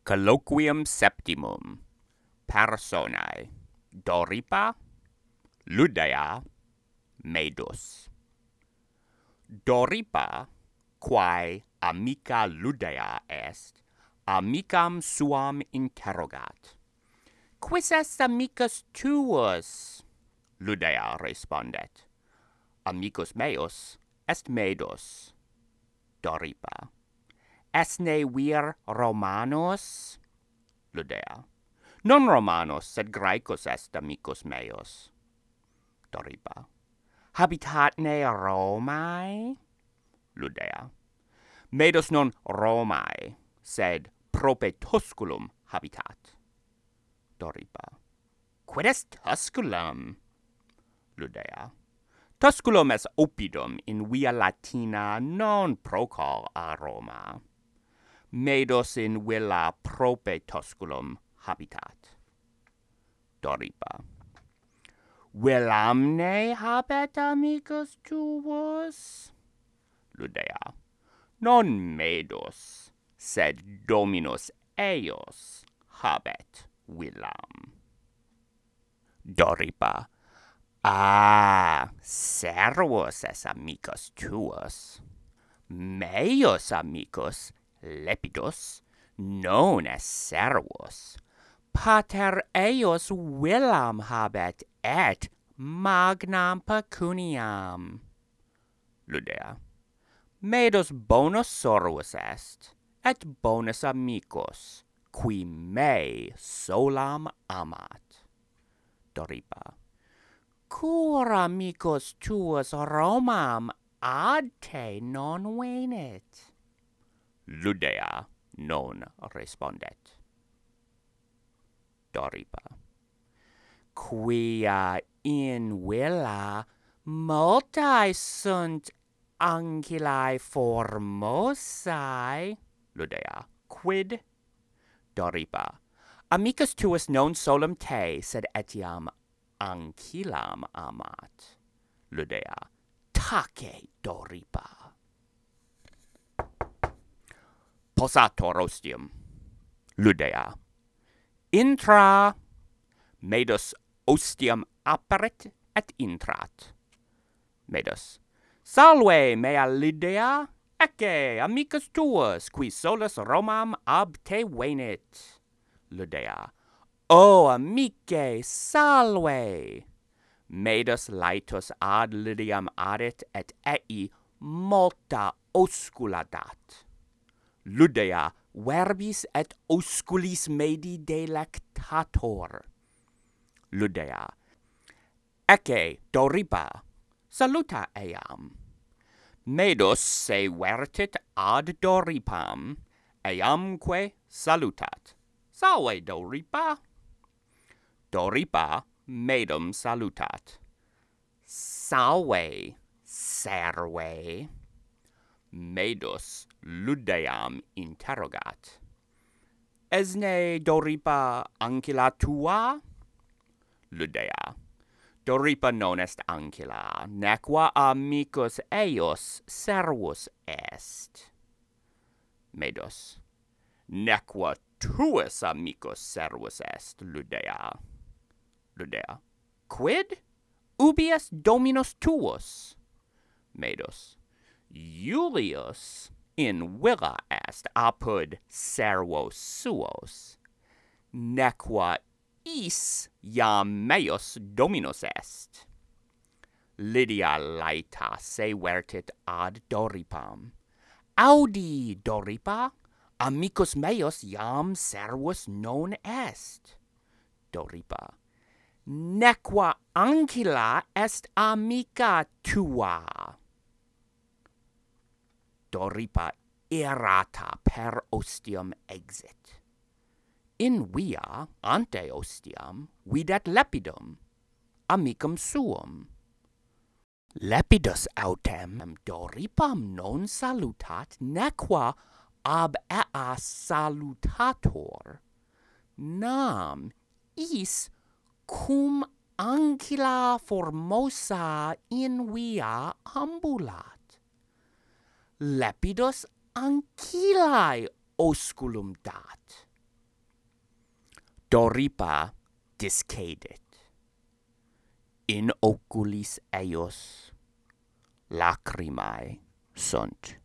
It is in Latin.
Colloquium septimum. Personae. Doripa, Ludeia, Medus. Doripa, quae amica Ludeia est, amicam suam interrogat. Quis est amicus tuus? Ludeia respondet. Amicus meus est Medus. Doripa. Est ne vir Romanus? Ludeia. Non Romanus, sed Graecus est amicus meus. Doripa. Habitat ne Romae? Ludeia. Medus non Romae, sed prope Tusculum habitat. Doripa. Quid est Tusculum? Ludeia. Tusculum est oppidum in via Latina non procar a Roma. Medus in villa prope Tusculum habitat. Doripa. Villamne habet amicus tuus? Ludeia. Non Medus, sed Dominus eius habet villam. Doripa. Servus est amicus tuus. Meius amicus, Lepidus, non est servus. Pater eius villam habet et magnam pecuniam. Ludeia. Medus bonus sorvus est, et bonus amicus, qui me solam amat. Doripa. Cur amicus tuus Romam ad te non venit? Ludeia non respondet. Doripa. Quia in villa multae sunt ancillae formosae? Ludeia. Quid? Doripa. Amicus tuus non solum te, sed etiam ancillam amat. Ludeia. Tace, Doripa. Possator ostium. Ludeia. Intra. Medus ostium aperet et intrat. Medus. Salve, mea Ludeia. Ecce, amicus tuus, qui solus Romam ab te venit. Ludeia. O amice, salve! Medus laetus ad Lydiam adet, et ei multa oscula dat. Ludeia verbis et osculis medi delectator. Ludeia. Ecce, Doripa, saluta eam. Medus se vertit ad Doripam, eamque salutat. Salve, Doripa. Doripa medum salutat. Salve, serve. Medus Ludeiam interrogat. Esne Doripa ancilla tua? Ludeia. Doripa non est ancilla, nequa amicus eius servus est. Medus. Nequa tuus amicus servus est, Ludeia. Ludeia. Quid? Ubi est Dominus tuus? Medus. Iulius in villa est apud servos suos. Nequa is iam meus Dominus est. Lydia laeta se vertit ad Doripam. Audi, Doripa, amicus meus iam servus non est. Doripa. Nequa ancilla est amica tua. Doripa irata per ostium exit. In via ante ostiam videt Lepidum, amicum suum. Lepidus autem Doripam non salutat, nequa ab ea salutator. Nam is cum ancilla formosa in via ambulat. Lepidus ancillae osculum dat. Doripa discedit. In oculis eius lacrimae sunt.